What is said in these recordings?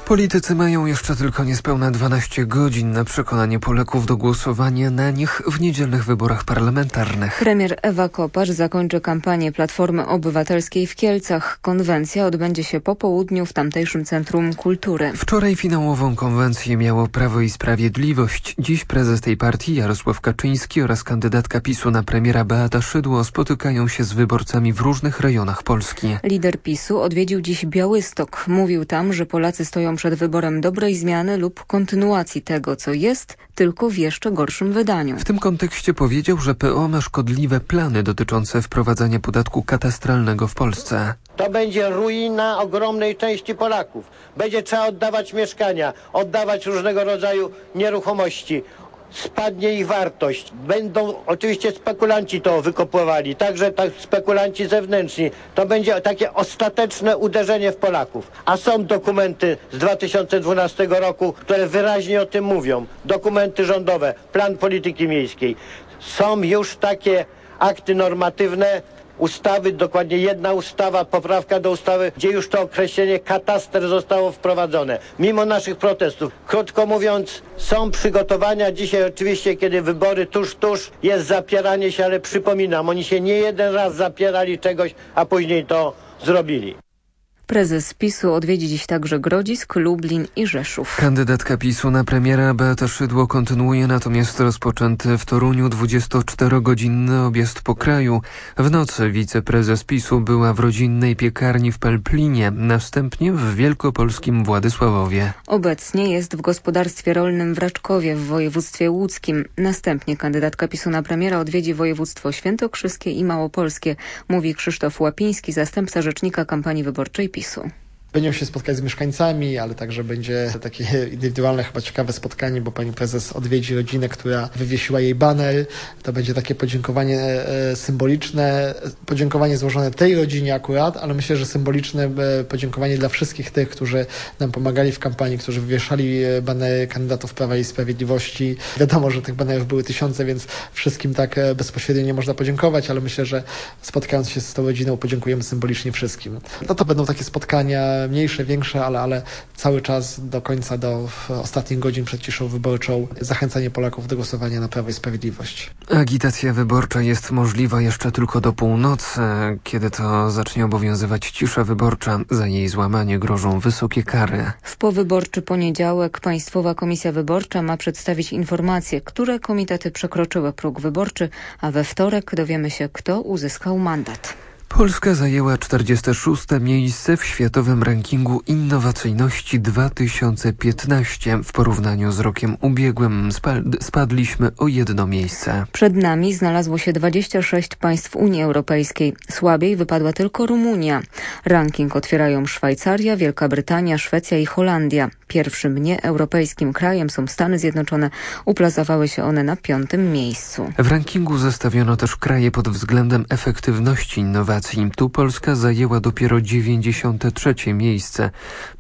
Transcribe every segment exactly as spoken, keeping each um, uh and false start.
Politycy mają jeszcze tylko niespełna dwanaście godzin na przekonanie Polaków do głosowania na nich w niedzielnych wyborach parlamentarnych. Premier Ewa Kopacz zakończy kampanię Platformy Obywatelskiej w Kielcach. Konwencja odbędzie się po południu w tamtejszym Centrum Kultury. Wczoraj finałową konwencję miało Prawo i Sprawiedliwość. Dziś prezes tej partii Jarosław Kaczyński oraz kandydatka PiSu na premiera Beata Szydło spotykają się z wyborcami w różnych rejonach Polski. Lider PiSu odwiedził dziś Białystok. Mówił tam, że Polacy stoją przed wyborem dobrej zmiany lub kontynuacji tego, co jest, tylko w jeszcze gorszym wydaniu. W tym kontekście powiedział, że P O ma szkodliwe plany dotyczące wprowadzania podatku katastralnego w Polsce. To będzie ruina ogromnej części Polaków. Będzie trzeba oddawać mieszkania, oddawać różnego rodzaju nieruchomości. Spadnie ich wartość. Będą oczywiście spekulanci to wykopywali, także tak spekulanci zewnętrzni. To będzie takie ostateczne uderzenie w Polaków. A są dokumenty z dwa tysiące dwunastego roku, które wyraźnie o tym mówią. Dokumenty rządowe, plan polityki miejskiej. Są już takie akty normatywne, ustawy, dokładnie jedna ustawa, poprawka do ustawy, gdzie już to określenie kataster zostało wprowadzone. Mimo naszych protestów. Krótko mówiąc, są przygotowania. Dzisiaj oczywiście, kiedy wybory tuż, tuż, jest zapieranie się, ale przypominam, oni się nie jeden raz zapierali czegoś, a później to zrobili. Prezes PiSu odwiedzi dziś także Grodzisk, Lublin i Rzeszów. Kandydatka PiSu na premiera Beata Szydło kontynuuje natomiast rozpoczęty w Toruniu dwudziestoczterogodzinny objazd po kraju. W nocy wiceprezes PiSu była w rodzinnej piekarni w Pelplinie, następnie w wielkopolskim Władysławowie. Obecnie jest w gospodarstwie rolnym w Raczkowie w województwie łódzkim. Następnie kandydatka PiSu na premiera odwiedzi województwo świętokrzyskie i małopolskie, mówi Krzysztof Łapiński, zastępca rzecznika kampanii wyborczej PiSu. Będziemy się spotkać z mieszkańcami, ale także będzie takie indywidualne, chyba ciekawe spotkanie, bo pani prezes odwiedzi rodzinę, która wywiesiła jej baner. To będzie takie podziękowanie e, symboliczne, podziękowanie złożone tej rodzinie akurat, ale myślę, że symboliczne e, podziękowanie dla wszystkich tych, którzy nam pomagali w kampanii, którzy wywieszali banery kandydatów Prawa i Sprawiedliwości. Wiadomo, że tych banerów były tysiące, więc wszystkim tak e, bezpośrednio nie można podziękować, ale myślę, że spotkając się z tą rodziną podziękujemy symbolicznie wszystkim. No to będą takie spotkania mniejsze, większe, ale, ale cały czas do końca, do ostatnich godzin przed ciszą wyborczą zachęcanie Polaków do głosowania na Prawo i Sprawiedliwość. Agitacja wyborcza jest możliwa jeszcze tylko do północy, kiedy to zacznie obowiązywać cisza wyborcza. Za jej złamanie grożą wysokie kary. W powyborczy poniedziałek Państwowa Komisja Wyborcza ma przedstawić informacje, które komitety przekroczyły próg wyborczy, a we wtorek dowiemy się, kto uzyskał mandat. Polska zajęła czterdzieste szóste miejsce w światowym rankingu innowacyjności dwa tysiące piętnaście. W porównaniu z rokiem ubiegłym spadliśmy o jedno miejsce. Przed nami znalazło się dwadzieścia sześć państw Unii Europejskiej. Słabiej wypadła tylko Rumunia. Ranking otwierają Szwajcaria, Wielka Brytania, Szwecja i Holandia. Pierwszym nieeuropejskim krajem są Stany Zjednoczone. Uplasowały się one na piątym miejscu. W rankingu zestawiono też kraje pod względem efektywności innowacji. Tu Polska zajęła dopiero dziewięćdziesiąte trzecie miejsce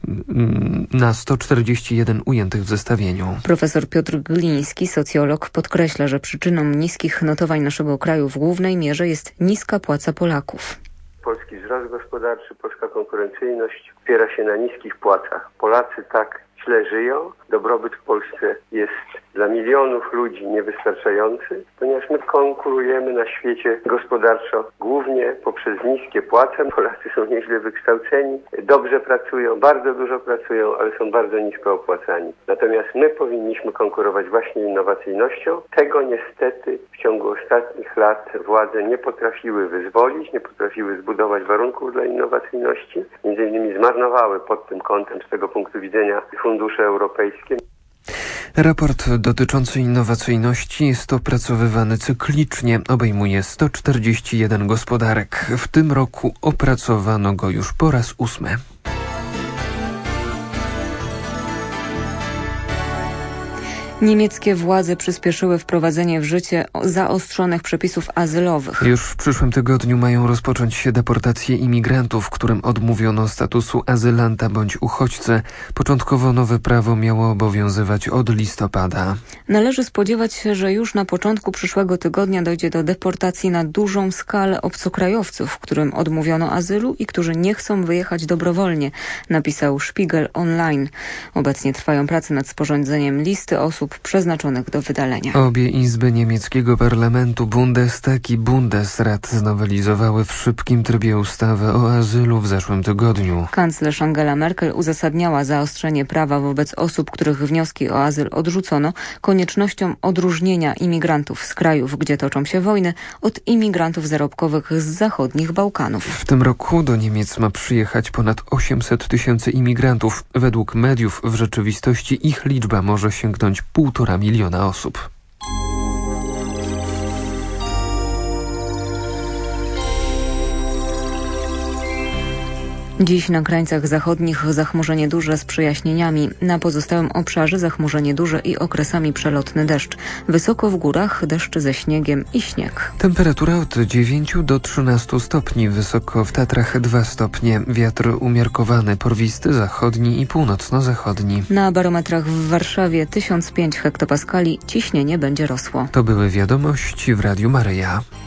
na sto czterdzieści jeden ujętych w zestawieniu. Profesor Piotr Gliński, socjolog, podkreśla, że przyczyną niskich notowań naszego kraju w głównej mierze jest niska płaca Polaków. Polski wzrost gospodarczy, polska konkurencyjność opiera się na niskich płacach. Polacy tak źle żyją, dobrobyt w Polsce jest dla milionów ludzi niewystarczający, ponieważ my konkurujemy na świecie gospodarczo głównie poprzez niskie płace. Polacy są nieźle wykształceni, dobrze pracują, bardzo dużo pracują, ale są bardzo nisko opłacani. Natomiast my powinniśmy konkurować właśnie innowacyjnością. Tego niestety w ciągu ostatnich lat władze nie potrafiły wyzwolić, nie potrafiły zbudować warunków dla innowacyjności. Między innymi zmarnowały pod tym kątem z tego punktu widzenia fundusze europejskie. Raport dotyczący innowacyjności jest opracowywany cyklicznie. Obejmuje sto czterdzieści jeden gospodarek. W tym roku opracowano go już po raz ósmy. Niemieckie władze przyspieszyły wprowadzenie w życie zaostrzonych przepisów azylowych. Już w przyszłym tygodniu mają rozpocząć się deportacje imigrantów, którym odmówiono statusu azylanta bądź uchodźcy. Początkowo nowe prawo miało obowiązywać od listopada. Należy spodziewać się, że już na początku przyszłego tygodnia dojdzie do deportacji na dużą skalę obcokrajowców, którym odmówiono azylu i którzy nie chcą wyjechać dobrowolnie, napisał Spiegel Online. Obecnie trwają prace nad sporządzeniem listy osób przeznaczonych do wydalenia. Obie izby niemieckiego parlamentu, Bundestag i Bundesrat, znowelizowały w szybkim trybie ustawę o azylu w zeszłym tygodniu. Kanclerz Angela Merkel uzasadniała zaostrzenie prawa wobec osób, których wnioski o azyl odrzucono, koniecznością odróżnienia imigrantów z krajów, gdzie toczą się wojny, od imigrantów zarobkowych z zachodnich Bałkanów. W tym roku do Niemiec ma przyjechać ponad osiemset tysięcy imigrantów. Według mediów w rzeczywistości ich liczba może sięgnąć półtora miliona osób. Dziś na krańcach zachodnich zachmurzenie duże z przejaśnieniami. Na pozostałym obszarze zachmurzenie duże i okresami przelotny deszcz. Wysoko w górach deszcz ze śniegiem i śnieg. Temperatura od dziewięciu do trzynastu stopni. Wysoko w Tatrach dwa stopnie. Wiatr umiarkowany, porwisty, zachodni i północno-zachodni. Na barometrach w Warszawie tysiąc pięć hektopaskali. Ciśnienie będzie rosło. To były wiadomości w Radiu Maryja.